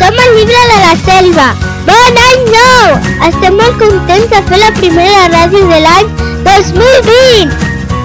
Som el llibre de la selva. Bon any nou! Estem molt contents de fer la primera ràdio de l'any 2020!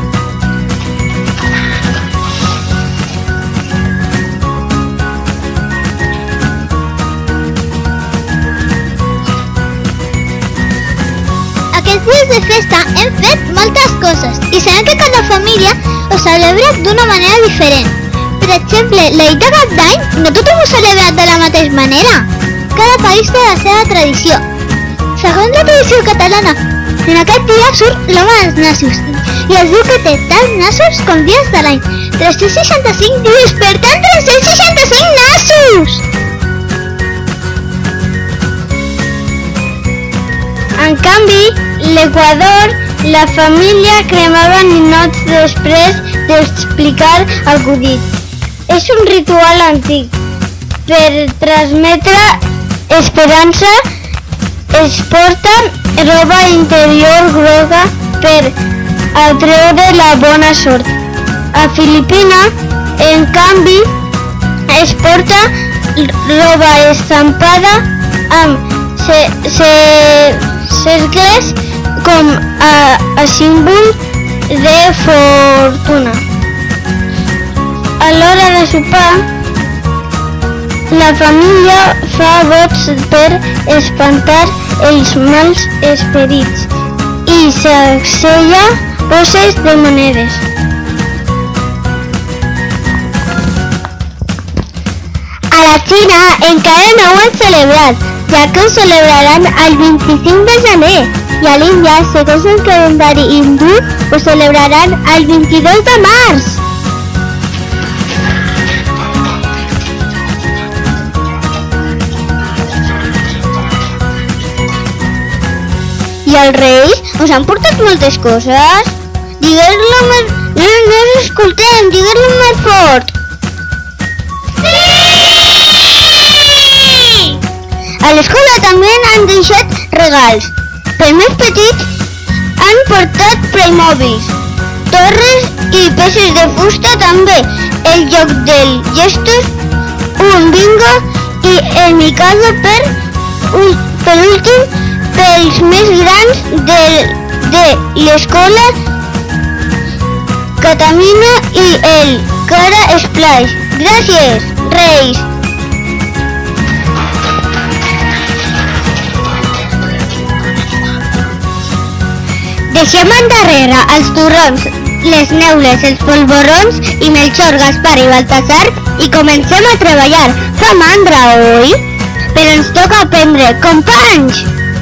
Aquests dies de festa hem fet moltes coses i sabem que cada família ho celebra d'una manera diferent. Per exemple, la nit de Cap d'Any no tothom ho celebra de la mateixa manera. Cada país té la seva tradició. Segons la tradició catalana, en aquest dia surt l'home dels nassos i es diu que té tants nassos com dies de l'any. 365 dies, per tant 365 nassos! En canvi, l'Equador, la família cremava ninots després d'explicar acudits. És un ritual antic. Per transmetre esperança, es porta roba interior groga per atreure la bona sort. A Filipina, en canvi, es porta roba estampada amb cercles com a símbol de fortuna. A l'hora de sopar, la família fa vots per espantar els mals esperits i s'assella bosses de monedes. A la Xina encara no ho han celebrat, ja que ho celebraran el 25 de gener, i a l'Índia, segons el calendari hindú, ho celebraran el 22 de març. I els Reis us han portat moltes coses? Digues-lo més... No us escoltem, digues-lo més fort. A l'escola també han deixat regals. Per més petits han portat Playmobils, torres i peces de fusta també, el joc del gestos, un bingo i el Mikado per últim pels més grans de l'escola Catamina i el Cara Splash. Gràcies, Reis! Deixem endarrere els torrons, les neules, els polvorons i Melchor, Gaspar i Baltasar i comencem a treballar. Fa mandra, oi? Però ens toca aprendre, companys!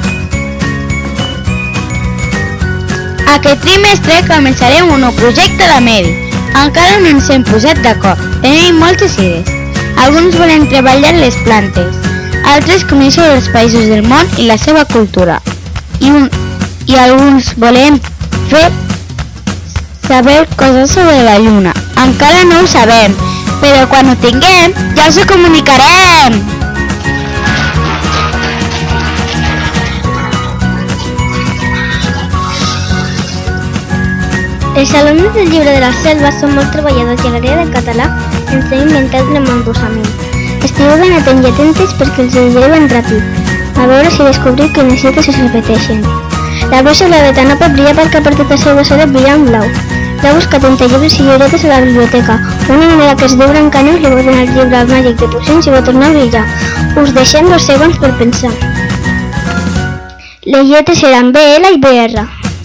Aquest trimestre començarem un nou projecte de medi. Encara no ens hem posat d'acord. Tenim moltes idees. Alguns volen treballar les plantes, altres conèixer els països del món i la seva cultura. I alguns volem saber coses sobre la lluna. Encara no ho sabem, però quan ho tinguem ja us ho comunicarem! Els alumnes del llibre de la selva són molt treballadors i a l'àrea de català ens hem inventat l'embussament. Estigueu ben atents i atentes perquè els llegiré ben ràpid, a veure si descobriu quines lletres es repeteixen. La bruixa blaveta no pot brillar perquè per tot el seu bessó de brillar en blau. Ja buscat entre llibres i llibretes a la biblioteca. Una manera que es diu Brancaneus li va donar el llibre màgic de pocions i va tornar a brillar. Us deixem 2 segons per pensar. Les lletres seran B, L i BR.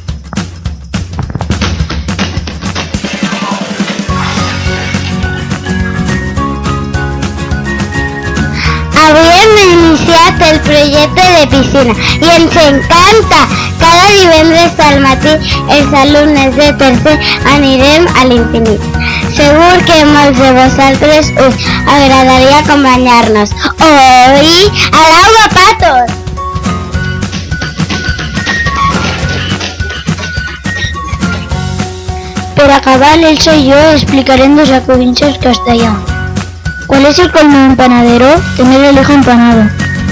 Avui hem iniciat el projecte de piscina i ens encanta! Cada divendres al matí els alumnes de tercer anirem a l'infinit. Segur que molts de vosaltres us agradaria acompanyar-nos. Oi? A l'aigua, patos! Per acabar, l'Elsa y yo explicarem 2 acudits en castellà. ¿Cuál es el colmo de un panadero? Tener el hijo empanado.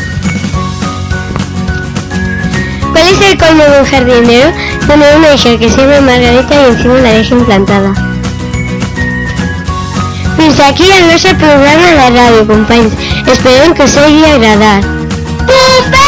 ¿Cuál es el colmo de un jardinero? Tener una hija que se llama Margarita y encima la deja implantada. Fins aquí el nostre programa de ràdio, companys. Esperem que us hagi agradat.